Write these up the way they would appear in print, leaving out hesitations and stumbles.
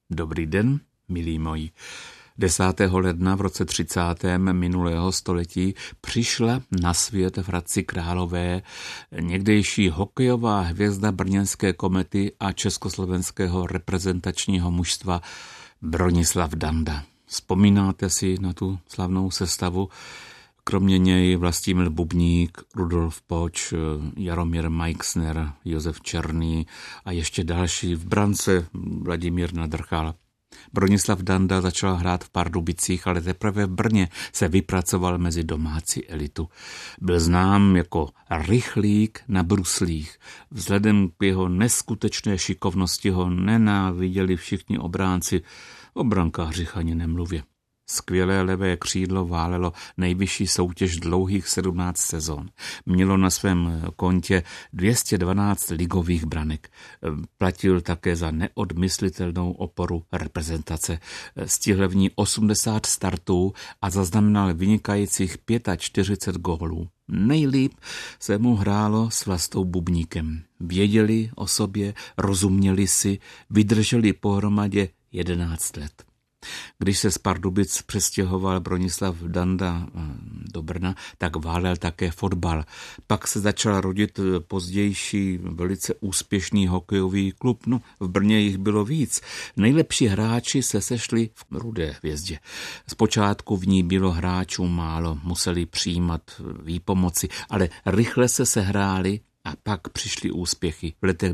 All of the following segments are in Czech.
Dobrý den, milí moji. 10. ledna v roce 30. minulého století přišla na svět v Hradci Králové někdejší hokejová hvězda brněnské Komety a československého reprezentačního mužstva Bronislav Danda. Vzpomínáte si na tu slavnou sestavu? Kromě něj Vlastimil Bubník, Rudolf Poč, Jaromír Meixner, Josef Černý a ještě další, v brance Vladimír Nadrchal. Bronislav Danda začal hrát v Pardubicích, ale teprve v Brně se vypracoval mezi domácí elitu. Byl znám jako rychlík na bruslích. Vzhledem k jeho neskutečné šikovnosti ho nenáviděli všichni obránci, o brankářích ani nemluvě. Skvělé levé křídlo válelo nejvyšší soutěž dlouhých 17 sezon. Mělo na svém kontě 212 ligových branek. Platil také za neodmyslitelnou oporu reprezentace. Stihl v ní 80 startů a zaznamenal vynikajících 45 gólů. Nejlíp se mu hrálo s Vlastou Bubníkem. Věděli o sobě, rozuměli si, vydrželi pohromadě 11 let. Když se z Pardubic přestěhoval Bronislav Danda do Brna, tak válel také fotbal. Pak se začal rodit pozdější velice úspěšný hokejový klub. V Brně jich bylo víc. Nejlepší hráči se sešli v Rudé hvězdě. Zpočátku v ní bylo hráčů málo, museli přijímat výpomoci, ale rychle se sehráli. A pak přišly úspěchy v letech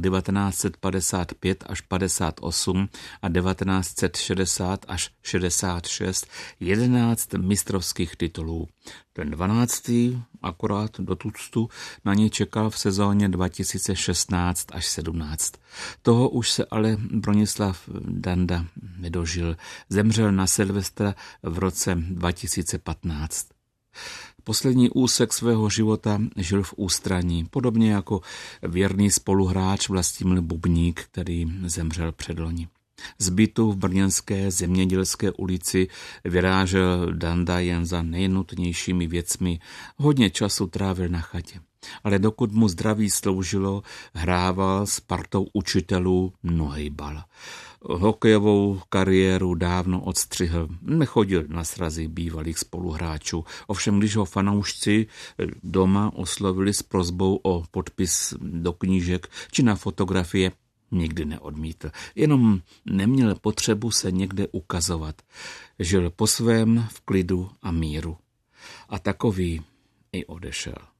1955 až 58 a 1960 až 66 11 mistrovských titulů. Ten 12. akorát do tuctu na něj čekal v sezóně 2016 až 17. Toho už se ale Bronislav Danda nedožil. Zemřel na Silvestra v roce 2015. Poslední úsek svého života žil v ústraní, podobně jako věrný spoluhráč Vlastimil Bubník, který zemřel předloni. Z bytu v brněnské Zemědělské ulici vyrážel Danda jen za nejnutnějšími věcmi, hodně času trávil na chatě. Ale dokud mu zdraví sloužilo, hrával s partou učitelů nohejbal. Hokejovou kariéru dávno odstřihl, nechodil na srazy bývalých spoluhráčů. Ovšem, když ho fanoušci doma oslovili s prosbou o podpis do knížek či na fotografie, nikdy neodmítl. Jenom neměl potřebu se někde ukazovat. Žil po svém v klidu a míru. A takový i odešel.